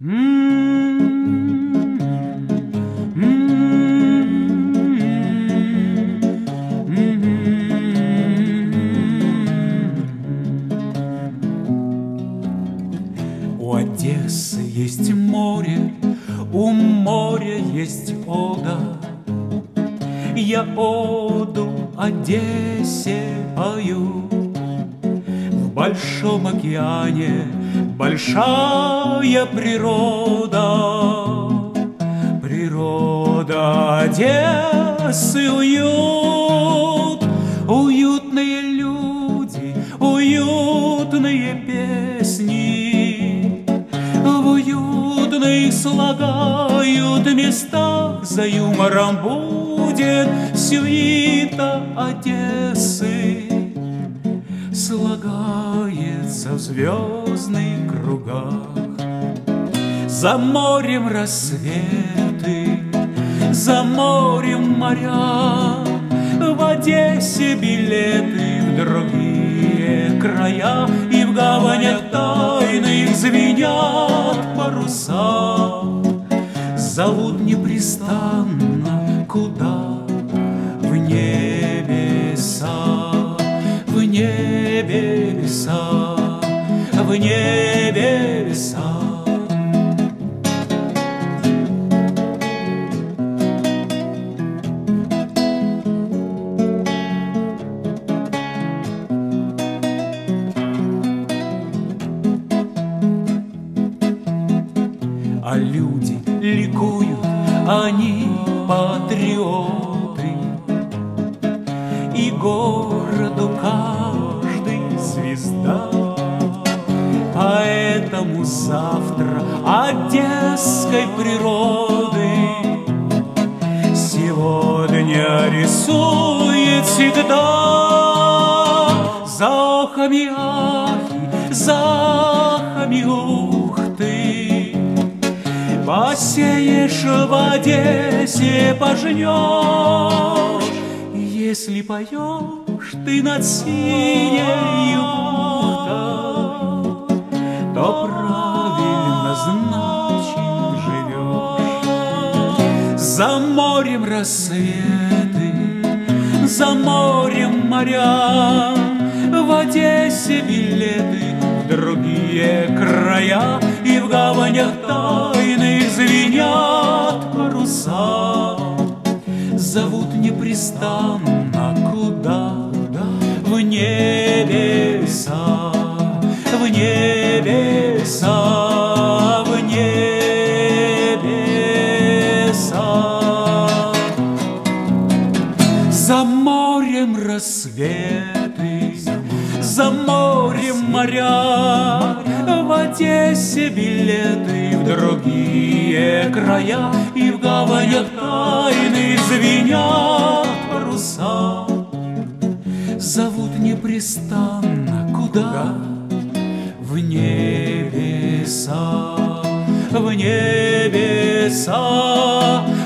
У Одессы есть море, у моря есть ода. Я оду Одессе пою. В большом океане большая природа. Природа Одессы уют. Уютные люди, уютные песни. В уютных слагают местах за юмором будет сюита Одессы. Слагается в звездных кругах. За морем рассветы, за морем моря. В Одессе билеты в другие края. И в гаванях тайных звенят паруса. Зовут непрестанно куда? В небеса, в небеса, в небеса. А люди ликуют, они патриоты, и городу каждый звезда. Поэтому завтра одесской природы сегодня рисует всегда. За охами ахи, за ахами ухты. Посеешь в Одессе, пожнешь. Если поешь ты над синей бухтой, то правильно, значит, живешь. За морем рассветы, за морем моря. В Одессе билеты в другие края. И в гаванях тайных звенят паруса. Зовут непрестанно куда? В небеса, в небеса, в небеса. За морем рассветы, за морем моря. В Одессе билеты в другие края. И в гаванях тайных звенят паруса. Зовут непрестанно куда? В небеса, в небеса,